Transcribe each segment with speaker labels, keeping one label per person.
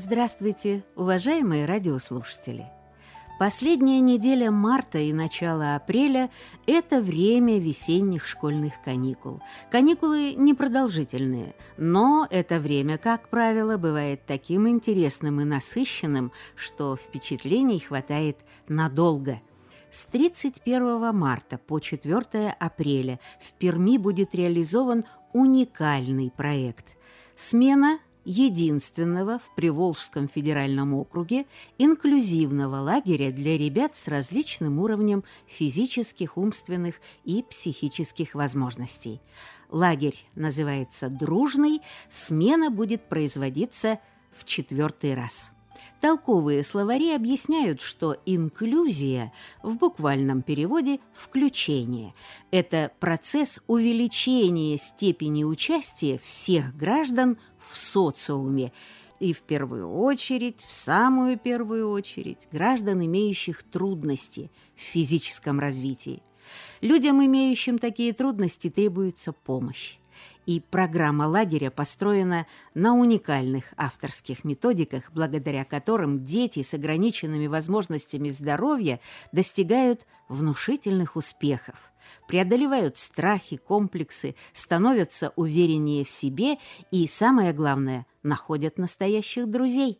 Speaker 1: Здравствуйте, уважаемые радиослушатели! Последняя неделя марта и начало апреля – это время весенних школьных каникул. Каникулы непродолжительные, но это время, как правило, бывает таким интересным и насыщенным, что впечатлений хватает надолго. С 31 марта по 4 апреля в Перми будет реализован уникальный проект – смена единственного в Приволжском федеральном округе инклюзивного лагеря для ребят с различным уровнем физических, умственных и психических возможностей. Лагерь называется «Дружный», смена будет производиться в 4-й раз. Толковые словари объясняют, что инклюзия в буквальном переводе «включение». Это процесс увеличения степени участия всех граждан в социуме, и в самую первую очередь, граждан, имеющих трудности в физическом развитии. Людям, имеющим такие трудности, требуется помощь. И программа лагеря построена на уникальных авторских методиках, благодаря которым дети с ограниченными возможностями здоровья достигают внушительных успехов, преодолевают страхи, комплексы, становятся увереннее в себе и, самое главное, находят настоящих друзей.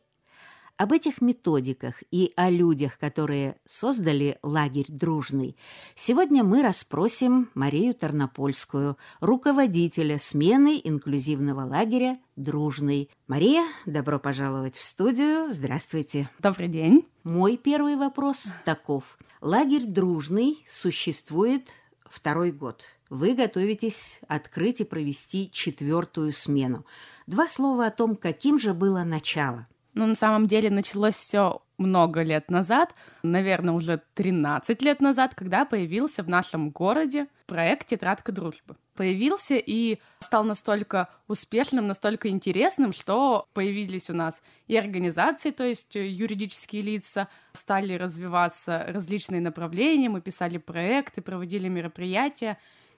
Speaker 1: Об этих методиках и о людях, которые создали лагерь «Дружный», сегодня мы расспросим Марию Тарнопольскую, руководителя смены инклюзивного лагеря «Дружный». Мария, добро пожаловать в студию. Здравствуйте.
Speaker 2: Добрый день.
Speaker 1: Мой первый вопрос таков. Лагерь «Дружный» существует 2-й год. Вы готовитесь открыть и провести 4-ю смену. 2 слова о том, каким же было начало.
Speaker 2: На самом деле началось все много лет назад, наверное, уже 13 лет назад, когда появился в нашем городе проект «Тетрадка дружбы». Появился и стал настолько успешным, настолько интересным, что появились у нас и организации, то есть юридические лица, стали развиваться различные направления, мы писали проекты, проводили мероприятия.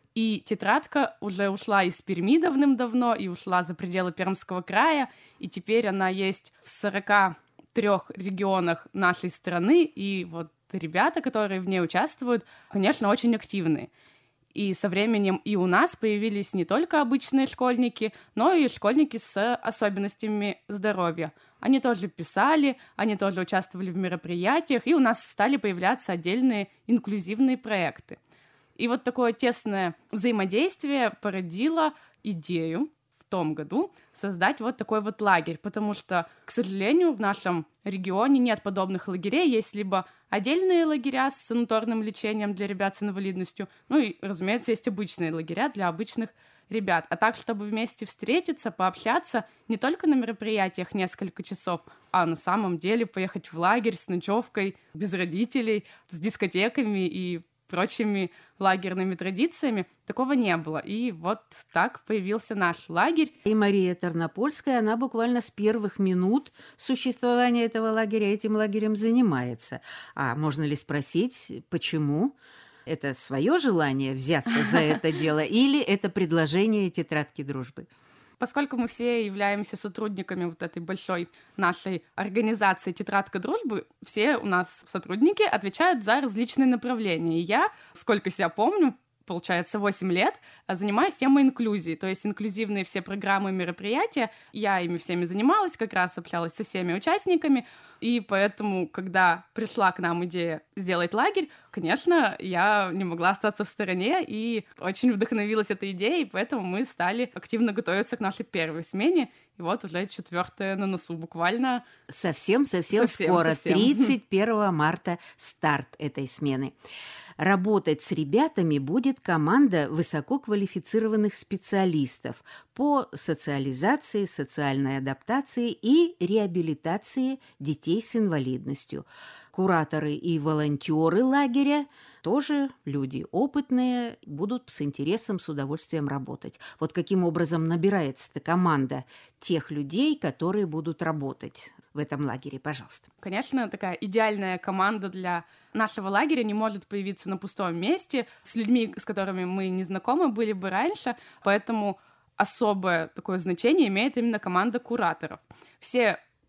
Speaker 2: И тетрадка уже ушла из Перми давным-давно и ушла за пределы Пермского края, и теперь она есть в 43 регионах нашей страны, и вот ребята, которые в ней участвуют, конечно, очень активны. И со временем и у нас появились не только обычные школьники, но и школьники с особенностями здоровья. Они тоже писали, они тоже участвовали в мероприятиях, и у нас стали появляться отдельные инклюзивные проекты. И вот такое тесное взаимодействие породило идею в том году создать вот такой вот лагерь, потому что, к сожалению, в нашем регионе нет подобных лагерей, есть либо отдельные лагеря с санаторным лечением для ребят с инвалидностью, ну и, разумеется, есть обычные лагеря для обычных ребят. А так, чтобы вместе встретиться, пообщаться не только на мероприятиях несколько часов, а на самом деле поехать в лагерь с ночевкой, без родителей, с дискотеками и прочими лагерными традициями, такого не было. И вот так появился наш лагерь.
Speaker 1: И Мария Тарнопольская, она буквально с первых минут существования этого лагеря этим лагерем занимается. А можно ли спросить, почему? Это свое желание взяться за это дело или это предложение тетрадки дружбы?
Speaker 2: Поскольку мы все являемся сотрудниками вот этой большой нашей организации «Тетрадка дружбы», все у нас сотрудники отвечают за различные направления. И я, сколько себя помню, получается, 8 лет, занимаюсь темой инклюзии, то есть инклюзивные все программы и мероприятия. Я ими всеми занималась, как раз общалась со всеми участниками, и поэтому, когда пришла к нам идея сделать лагерь, конечно, я не могла остаться в стороне и очень вдохновилась этой идеей, поэтому мы стали активно готовиться к нашей первой смене, и вот уже 4-я на носу буквально.
Speaker 1: Совсем скоро, 31 марта старт этой смены. Работать с ребятами будет команда высококвалифицированных специалистов по социализации, социальной адаптации и реабилитации детей с инвалидностью. Кураторы и волонтеры лагеря тоже люди опытные, будут с интересом, с удовольствием работать. Вот каким образом набирается-то команда тех людей, которые будут работать в этом лагере, пожалуйста.
Speaker 2: Конечно, такая идеальная команда для нашего лагеря не может появиться на пустом месте с людьми, с которыми мы не знакомы были бы раньше, поэтому особое такое значение имеет именно команда кураторов. Все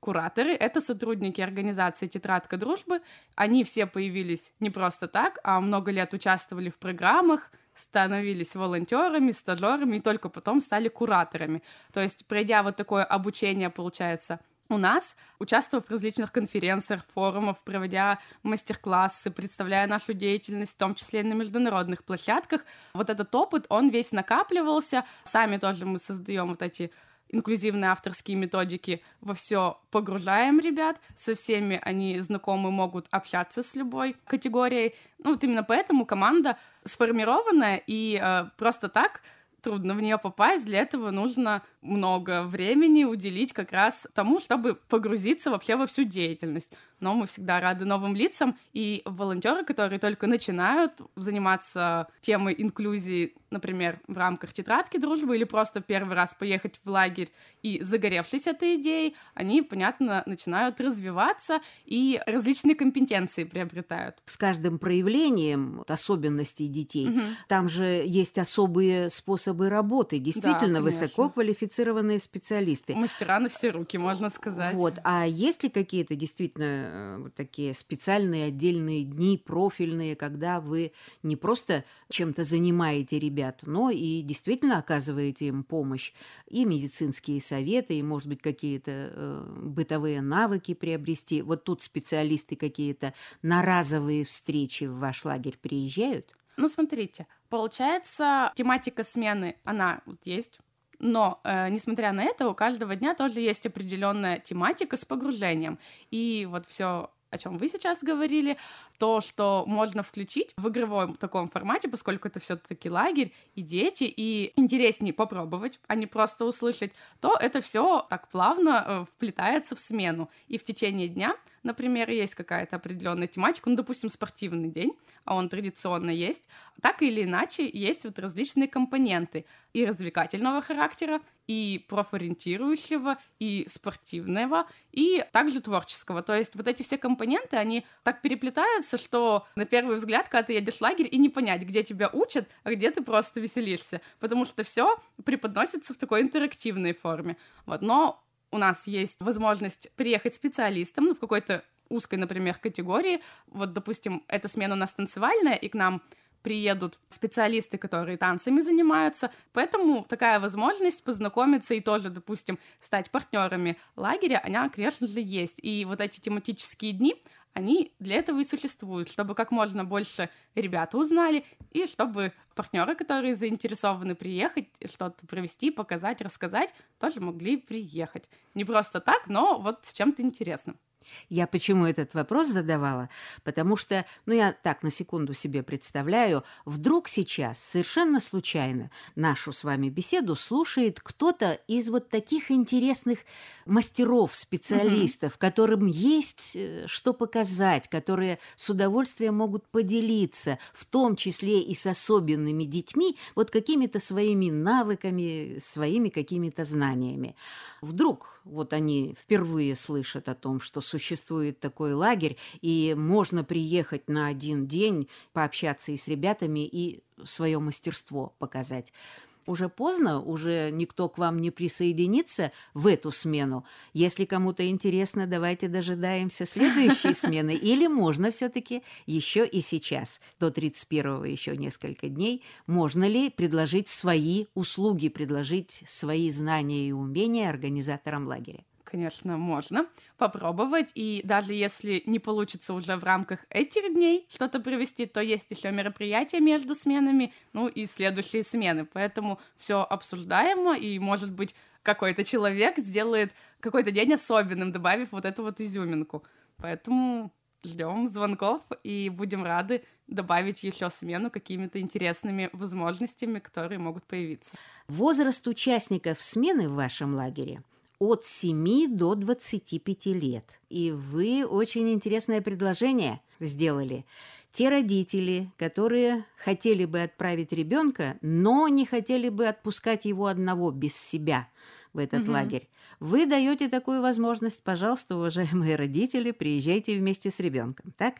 Speaker 2: кураторы — это сотрудники организации «Тетрадка дружбы». Они все появились не просто так, а много лет участвовали в программах, становились волонтерами, стажерами и только потом стали кураторами. То есть, пройдя вот такое обучение, получается, у нас, участвовав в различных конференциях, форумах, проводя мастер-классы, представляя нашу деятельность, в том числе и на международных площадках, вот этот опыт, он весь накапливался. Сами тоже мы создаем вот эти инклюзивные авторские методики, во все погружаем ребят, со всеми они знакомы, могут общаться с любой категорией. Ну, вот именно поэтому команда сформированная, и просто так трудно в нее попасть. Для этого нужно много времени уделить как раз тому, чтобы погрузиться вообще во всю деятельность. Но мы всегда рады новым лицам, и волонтеры, которые только начинают заниматься темой инклюзии, например, в рамках «Тетрадки дружбы», или просто первый раз поехать в лагерь и загоревшись этой идеей, они, понятно, начинают развиваться и различные компетенции приобретают.
Speaker 1: С каждым проявлением особенностей детей там же есть особые способы работы, действительно,
Speaker 2: Да,
Speaker 1: высококвалифицированные специалисты.
Speaker 2: Мастера на все руки, можно сказать.
Speaker 1: Вот. А есть ли какие-то действительно вот такие специальные отдельные дни, профильные, когда вы не просто чем-то занимаете ребят, но и действительно оказываете им помощь, и медицинские советы, и, может быть, какие-то бытовые навыки приобрести? Вот тут специалисты какие-то на разовые встречи в ваш лагерь приезжают?
Speaker 2: Ну, смотрите, получается, тематика смены, она вот есть. Но, несмотря на это, у каждого дня тоже есть определенная тематика с погружением. И вот все, о чем вы сейчас говорили, то, что можно включить в игровом таком формате, поскольку это все-таки лагерь и дети, и интереснее попробовать, а не просто услышать, то это все так плавно вплетается в смену. И в течение дня, например, есть какая-то определенная тематика, ну, допустим, спортивный день, а он традиционно есть, так или иначе есть вот различные компоненты и развлекательного характера, и профориентирующего, и спортивного, и также творческого. То есть вот эти все компоненты, они так переплетаются, что на первый взгляд, когда ты едешь в лагерь, и не понять, где тебя учат, а где ты просто веселишься, потому что все преподносится в такой интерактивной форме. Вот. Но у нас есть возможность приехать специалистом, ну, в какой-то узкой, например, категории. Вот, допустим, эта смена у нас танцевальная, и к нам приедут специалисты, которые танцами занимаются. Поэтому такая возможность познакомиться и тоже, допустим, стать партнерами лагеря, она, конечно же, есть. И вот эти тематические дни, они для этого и существуют, чтобы как можно больше ребят узнали, и чтобы партнеры, которые заинтересованы приехать, что-то провести, показать, рассказать, тоже могли приехать. Не просто так, но вот с чем-то интересным.
Speaker 1: Я почему этот вопрос задавала? Потому что, я так на секунду себе представляю, вдруг сейчас совершенно случайно нашу с вами беседу слушает кто-то из вот таких интересных мастеров, специалистов, которым есть что показать, которые с удовольствием могут поделиться, в том числе и с особенными детьми, вот какими-то своими навыками, своими какими-то знаниями. Вдруг вот они впервые слышат о том, что существует такой лагерь, и можно приехать на один день, пообщаться и с ребятами, и свое мастерство показать. Уже поздно, уже никто к вам не присоединится в эту смену. Если кому-то интересно, давайте дожидаемся следующей смены. Или можно все-таки еще и сейчас, до 31-го еще несколько дней, можно ли предложить свои услуги, предложить свои знания и умения организаторам лагеря?
Speaker 2: Конечно, можно попробовать, и даже если не получится уже в рамках этих дней что-то провести, то есть еще мероприятия между сменами, ну и следующие смены, поэтому все обсуждаемо, и, может быть, какой-то человек сделает какой-то день особенным, добавив вот эту вот изюминку. Поэтому ждем звонков и будем рады добавить еще смену какими-то интересными возможностями, которые могут появиться.
Speaker 1: Возраст участников смены в вашем лагере от 7 до 25 лет. И вы очень интересное предложение сделали. Те родители, которые хотели бы отправить ребенка, но не хотели бы отпускать его одного без себя в этот лагерь. Вы даете такую возможность. Пожалуйста, уважаемые родители, приезжайте вместе с ребенком, так?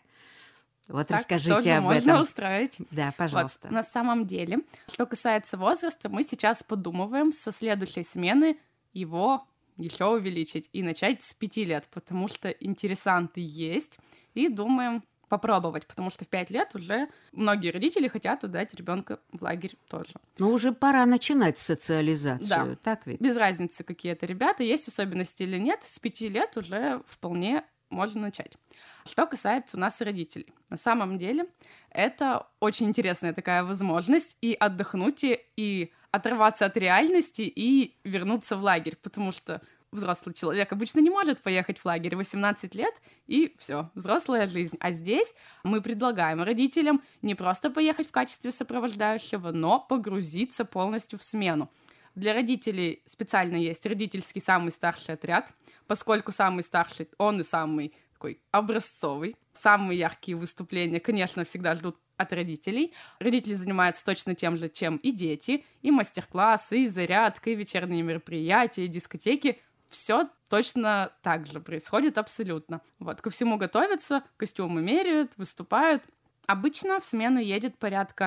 Speaker 1: Вот так расскажите
Speaker 2: тоже
Speaker 1: об
Speaker 2: можно
Speaker 1: этом.
Speaker 2: устроить.
Speaker 1: Да, пожалуйста.
Speaker 2: Вот, на самом деле, что касается возраста, мы сейчас подумываем со следующей смены его еще увеличить и начать с 5 лет, потому что интересанты есть, и думаем попробовать, потому что в 5 лет уже многие родители хотят отдать ребенка в лагерь тоже.
Speaker 1: Но уже пора начинать социализацию,
Speaker 2: Да.
Speaker 1: так ведь?
Speaker 2: Без разницы, какие это ребята, есть особенности или нет, с 5 лет уже вполне можно начать. Что касается у нас родителей. На самом деле это очень интересная такая возможность и отдохнуть, и оторваться от реальности, и вернуться в лагерь, потому что взрослый человек обычно не может поехать в лагерь 18 лет, и все, взрослая жизнь. А здесь мы предлагаем родителям не просто поехать в качестве сопровождающего, но погрузиться полностью в смену. Для родителей специально есть родительский самый старший отряд, поскольку самый старший, он и самый такой образцовый. Самые яркие выступления, конечно, всегда ждут от родителей. Родители занимаются точно тем же, чем и дети. И мастер-классы, и зарядка, и вечерние мероприятия, и дискотеки. Все точно так же происходит абсолютно. Вот, ко всему готовятся, костюмы меряют, выступают. Обычно в смену едет порядка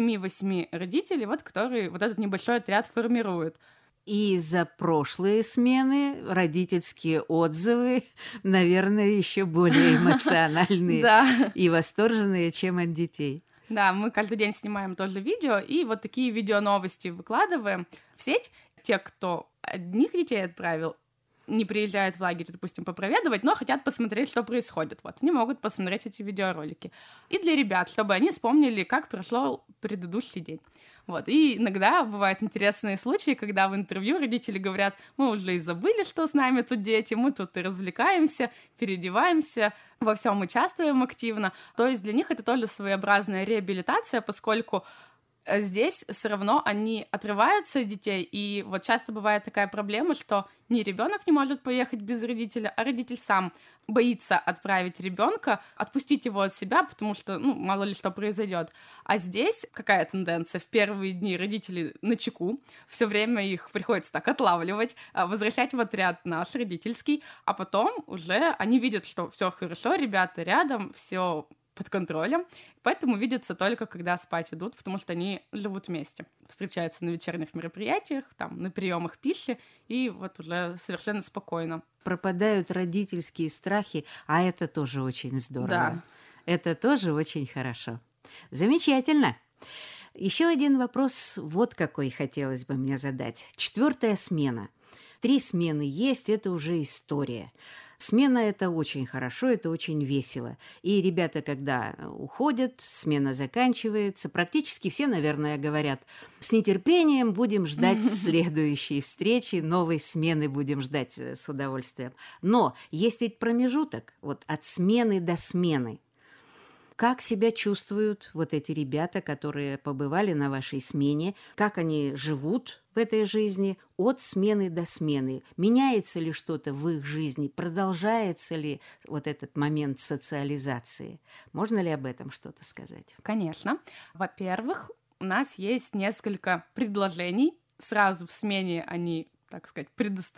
Speaker 2: 7-8 родителей, вот, которые вот этот небольшой отряд формируют.
Speaker 1: И за прошлые смены родительские отзывы, наверное, еще более эмоциональные и восторженные, чем от детей.
Speaker 2: Да, мы каждый день снимаем тоже видео, и вот такие видео-новости выкладываем в сеть. Те, кто одних детей отправил, не приезжают в лагерь, допустим, попроведывать, но хотят посмотреть, что происходит. Вот, они могут посмотреть эти видеоролики. И для ребят, чтобы они вспомнили, как прошел предыдущий день. Вот, и иногда бывают интересные случаи, когда в интервью родители говорят: мы уже и забыли, что с нами тут дети, мы тут и развлекаемся, переодеваемся, во всем участвуем активно. То есть для них это тоже своеобразная реабилитация, поскольку здесь все равно они отрываются от детей, и вот часто бывает такая проблема, что не ребенок не может поехать без родителя, а родитель сам боится отправить ребенка, отпустить его от себя, потому что, мало ли что произойдет. А здесь какая тенденция? В первые дни родители начеку, все время их приходится так отлавливать, возвращать в отряд наш родительский, а потом уже они видят, что все хорошо, ребята рядом, все под контролем, поэтому видятся только, когда спать идут, потому что они живут вместе, встречаются на вечерних мероприятиях, там, на приемах пищи, и вот уже совершенно спокойно.
Speaker 1: Пропадают родительские страхи, а это тоже очень здорово.
Speaker 2: Да.
Speaker 1: Это тоже очень хорошо. Замечательно. Еще один вопрос, вот какой хотелось бы мне задать. 4-я смена. 3 смены есть, это уже история. Смена – это очень хорошо, это очень весело. И ребята, когда уходят, смена заканчивается, практически все, наверное, говорят: с нетерпением будем ждать следующей встречи, новой смены будем ждать с удовольствием. Но есть ведь промежуток вот от смены до смены. Как себя чувствуют вот эти ребята, которые побывали на вашей смене? Как они живут в этой жизни от смены до смены? Меняется ли что-то в их жизни? Продолжается ли вот этот момент социализации? Можно ли об этом что-то сказать?
Speaker 2: Конечно. Во-первых, у нас есть несколько предложений. Сразу в смене они, так сказать,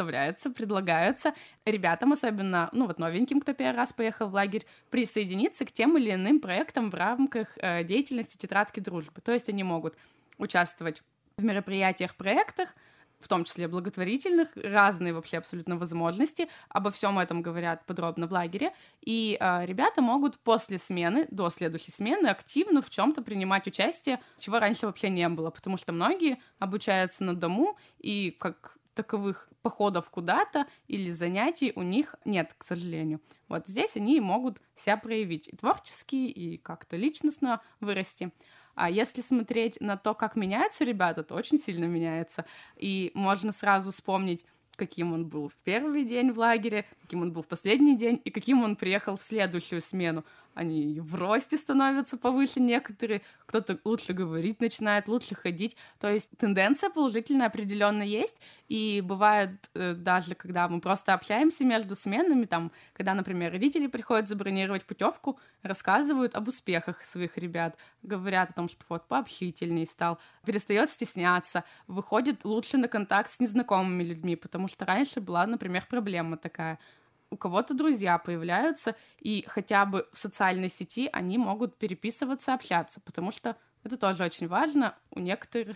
Speaker 2: предлагаются ребятам, особенно, новеньким, кто первый раз поехал в лагерь, присоединиться к тем или иным проектам в рамках деятельности тетрадки дружбы. То есть они могут участвовать в мероприятиях, проектах, в том числе благотворительных, разные вообще абсолютно возможности. Обо всем этом говорят подробно в лагере. И ребята могут после смены, до следующей смены, активно в чем-то принимать участие, чего раньше вообще не было, потому что многие обучаются на дому, и как таковых походов куда-то или занятий у них нет, к сожалению. Вот здесь они могут себя проявить и творчески, и как-то личностно вырасти. А если смотреть на то, как меняются ребята, то очень сильно меняется. И можно сразу вспомнить, каким он был в первый день в лагере, каким он был в последний день, и каким он приехал в следующую смену. Они в росте становятся повыше некоторые, кто-то лучше говорить начинает, лучше ходить. То есть тенденция положительная определенно есть, и бывает даже, когда мы просто общаемся между сменами, там, когда, например, родители приходят забронировать путевку, рассказывают об успехах своих ребят, говорят о том, что вот пообщительней стал, перестает стесняться, выходит лучше на контакт с незнакомыми людьми, потому что раньше была, например, проблема такая. У кого-то друзья появляются, и хотя бы в социальной сети они могут переписываться, общаться, потому что это тоже очень важно. У некоторых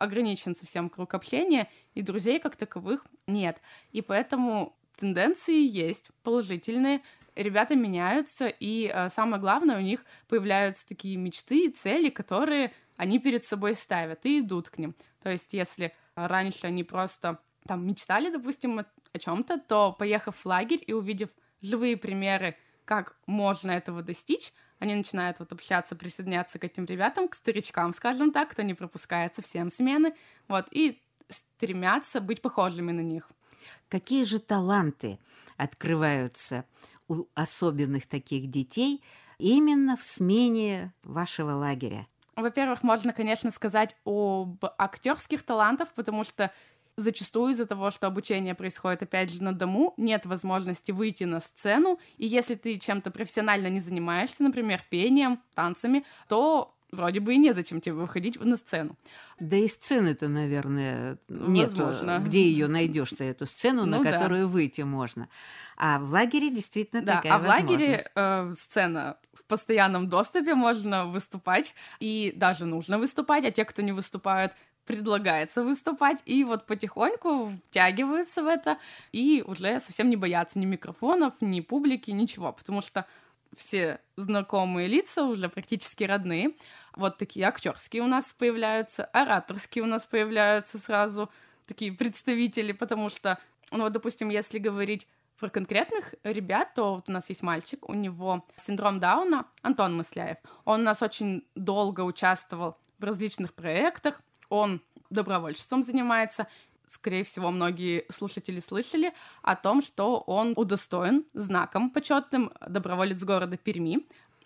Speaker 2: ограничен совсем круг общения, и друзей как таковых нет. И поэтому тенденции есть положительные, ребята меняются, и самое главное, у них появляются такие мечты и цели, которые они перед собой ставят и идут к ним. То есть если раньше они просто там мечтали, допустим, о чем-то, то, поехав в лагерь и увидев живые примеры, как можно этого достичь, они начинают вот общаться, присоединяться к этим ребятам, к старичкам, скажем так, кто не пропускает совсем смены, вот, и стремятся быть похожими на них.
Speaker 1: Какие же таланты открываются у особенных таких детей именно в смене вашего лагеря?
Speaker 2: Во-первых, можно, конечно, сказать об актерских талантах, потому что зачастую из-за того, что обучение происходит, опять же, на дому, нет возможности выйти на сцену, и если ты чем-то профессионально не занимаешься, например, пением, танцами, то вроде бы и незачем тебе выходить на сцену.
Speaker 1: Да и сцены-то, наверное, нету.
Speaker 2: Возможно.
Speaker 1: Где ее найдешь-то, эту сцену, на которую выйти можно. А в лагере действительно такая возможность.
Speaker 2: В лагере сцена в постоянном доступе, можно выступать, и даже нужно выступать, а те, кто не выступают, предлагается выступать, и вот потихоньку втягиваются в это, и уже совсем не боятся ни микрофонов, ни публики, ничего, потому что все знакомые лица уже практически родные. Вот такие актерские у нас появляются, ораторские у нас появляются сразу, такие представители, потому что, ну вот, допустим, если говорить про конкретных ребят, то вот у нас есть мальчик, у него синдром Дауна, Антон Мысляев. Он у нас очень долго участвовал в различных проектах, он добровольчеством занимается. Скорее всего, многие слушатели слышали о том, что он удостоен знаком почетным доброволец города Перми.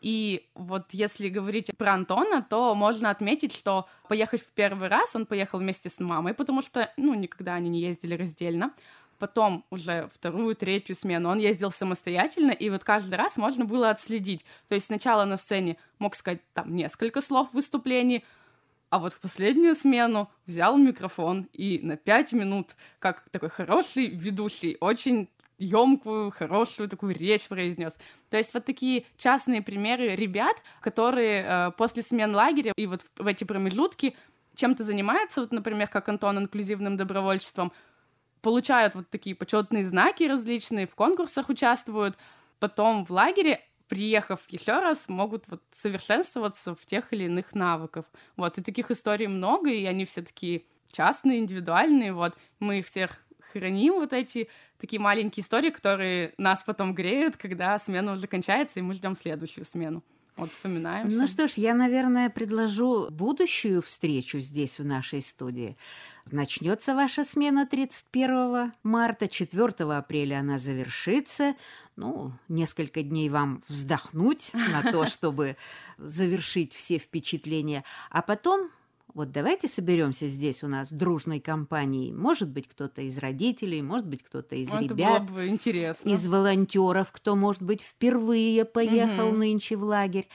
Speaker 2: И вот если говорить про Антона, то можно отметить, что поехать в первый раз он поехал вместе с мамой, потому что, никогда они не ездили раздельно. Потом уже вторую, третью смену он ездил самостоятельно, и вот каждый раз можно было отследить. То есть сначала на сцене мог сказать там несколько слов в выступлении, а вот в последнюю смену взял микрофон и на 5 минут, как такой хороший ведущий, очень ёмкую, хорошую такую речь произнес. То есть вот такие частные примеры ребят, которые после смен лагеря и вот в эти промежутки чем-то занимаются, вот, например, как Антон, инклюзивным добровольчеством, получают вот такие почетные знаки различные, в конкурсах участвуют, потом в лагере, приехав еще раз, могут вот совершенствоваться в тех или иных навыках. Вот, и таких историй много, и они все такие частные, индивидуальные, вот. Мы их всех храним, вот эти такие маленькие истории, которые нас потом греют, когда смена уже кончается, и мы ждем следующую смену. Вот, вспоминаем.
Speaker 1: Ну что ж, я, наверное, предложу будущую встречу здесь, в нашей студии. Начнется ваша смена 31 марта, 4 апреля она завершится. Несколько дней вам вздохнуть на то, чтобы завершить все впечатления. А потом, вот давайте соберемся здесь у нас дружной компанией. Может быть, кто-то из родителей, может быть, кто-то из ребят.
Speaker 2: Это было бы интересно.
Speaker 1: Из волонтеров, кто, может быть, впервые поехал нынче в лагерь.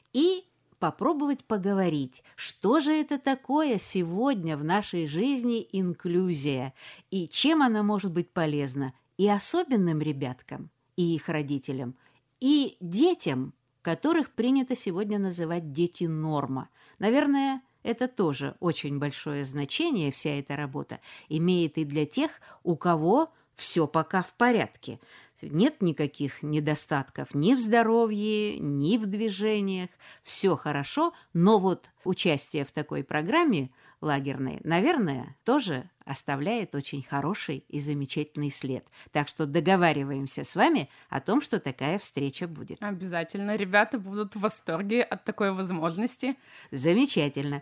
Speaker 1: И попробовать поговорить, что же это такое сегодня в нашей жизни инклюзия, и чем она может быть полезна и особенным ребяткам, и их родителям, и детям, которых принято сегодня называть дети-норма. Наверное, это тоже очень большое значение, вся эта работа имеет и для тех, у кого все пока в порядке. Нет никаких недостатков ни в здоровье, ни в движениях. Все хорошо, но вот участие в такой программе лагерной, наверное, тоже оставляет очень хороший и замечательный след. Так что договариваемся с вами о том, что такая встреча будет.
Speaker 2: Обязательно. Ребята будут в восторге от такой возможности.
Speaker 1: Замечательно.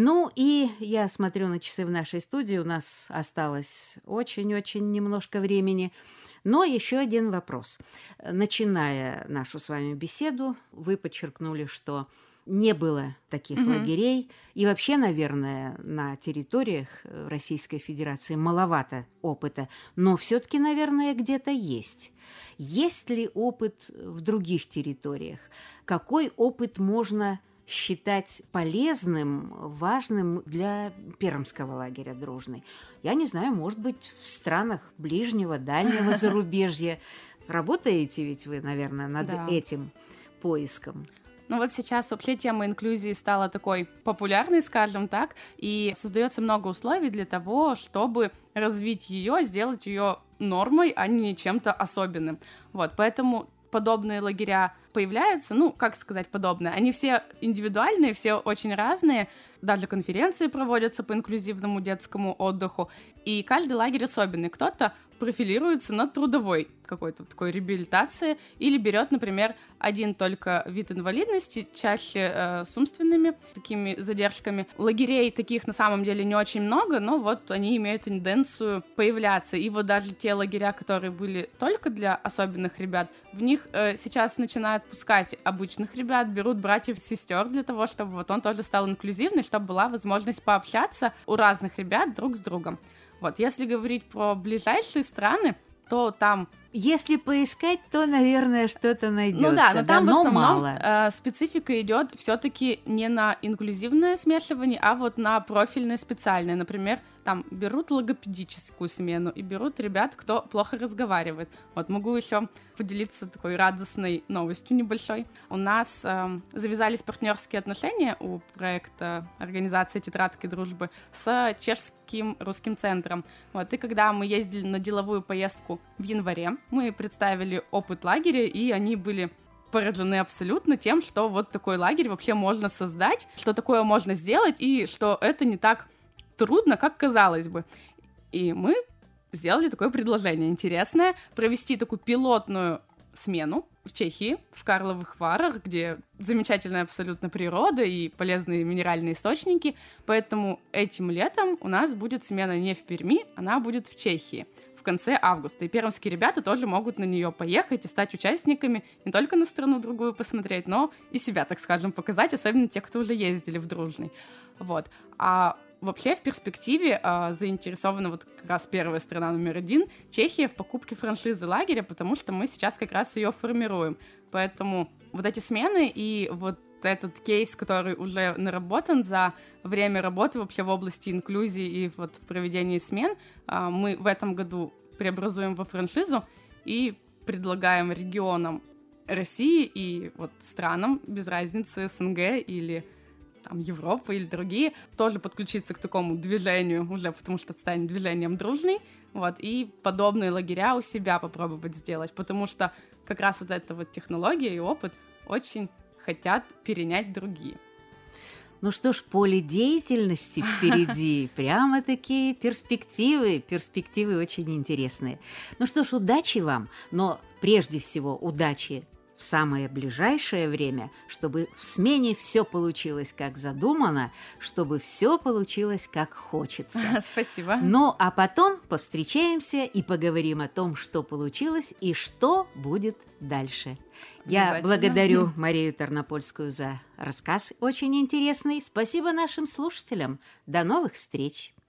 Speaker 1: И я смотрю на часы в нашей студии. У нас осталось очень-очень немножко времени. Но еще один вопрос. Начиная нашу с вами беседу, вы подчеркнули, что не было таких лагерей. И вообще, наверное, на территориях Российской Федерации маловато опыта. Но все-таки, наверное, где-то есть. Есть ли опыт в других территориях? Какой опыт можно считать полезным, важным для пермского лагеря «Дружный»? Я не знаю, может быть, в странах ближнего, дальнего зарубежья. Работаете ведь вы, наверное, над этим поиском?
Speaker 2: Ну вот сейчас вообще тема инклюзии стала такой популярной, скажем так, и создается много условий для того, чтобы развить ее, сделать ее нормой, а не чем-то особенным. Вот, поэтому подобные лагеря появляются, ну, как сказать подобные, они все индивидуальные, все очень разные, даже конференции проводятся по инклюзивному детскому отдыху, и каждый лагерь особенный. Кто-то профилируется на трудовой какой-то такой реабилитации или берет, например, один только вид инвалидности, чаще с умственными такими задержками. Лагерей таких на самом деле не очень много, но вот они имеют тенденцию появляться. И вот даже те лагеря, которые были только для особенных ребят, в них сейчас начинают пускать обычных ребят, берут братьев-сестер для того, чтобы вот он тоже стал инклюзивный, чтобы была возможность пообщаться у разных ребят друг с другом. Вот, если говорить про ближайшие страны, то там...
Speaker 1: Если поискать, то, наверное, что-то найдется.
Speaker 2: Ну да, но там в основном
Speaker 1: мало.
Speaker 2: Специфика идет все-таки не на инклюзивное смешивание, а вот на профильное специальное. Например, там берут логопедическую смену и берут ребят, кто плохо разговаривает. Вот могу еще поделиться такой радостной новостью небольшой. У нас завязались партнерские отношения у проекта организации «Тетрадки дружбы» с чешским русским центром. Вот, и когда мы ездили на деловую поездку в январе, мы представили опыт лагеря, и они были поражены абсолютно тем, что вот такой лагерь вообще можно создать, что такое можно сделать, и что это не так трудно, как казалось бы. И мы сделали такое предложение интересное, провести такую пилотную смену в Чехии, в Карловых Варах, где замечательная абсолютно природа и полезные минеральные источники, поэтому этим летом у нас будет смена не в Перми, она будет в Чехии в конце августа. И пермские ребята тоже могут на нее поехать и стать участниками, не только на страну другую посмотреть, но и себя, так скажем, показать, особенно те, кто уже ездили в Дружный. Вот. А вообще в перспективе заинтересована вот как раз первая страна номер 1 Чехия в покупке франшизы лагеря, потому что мы сейчас как раз ее формируем. Поэтому вот эти смены и вот этот кейс, который уже наработан за время работы вообще в области инклюзии и вот в проведении смен, мы в этом году преобразуем во франшизу и предлагаем регионам России и вот странам, без разницы, СНГ или там Европа или другие, тоже подключиться к такому движению уже, потому что это станет движением дружный, вот, и подобные лагеря у себя попробовать сделать, потому что как раз вот эта вот технология и опыт очень хотят перенять другие.
Speaker 1: Ну что ж, поле деятельности впереди, прямо такие перспективы очень интересные. Ну что ж, удачи вам, но прежде всего удачи в самое ближайшее время, чтобы в смене все получилось как задумано, чтобы все получилось как хочется.
Speaker 2: Спасибо.
Speaker 1: Ну, а потом повстречаемся и поговорим о том, что получилось и что будет дальше. Я благодарю Марию Тарнопольскую за рассказ очень интересный. Спасибо нашим слушателям. До новых встреч!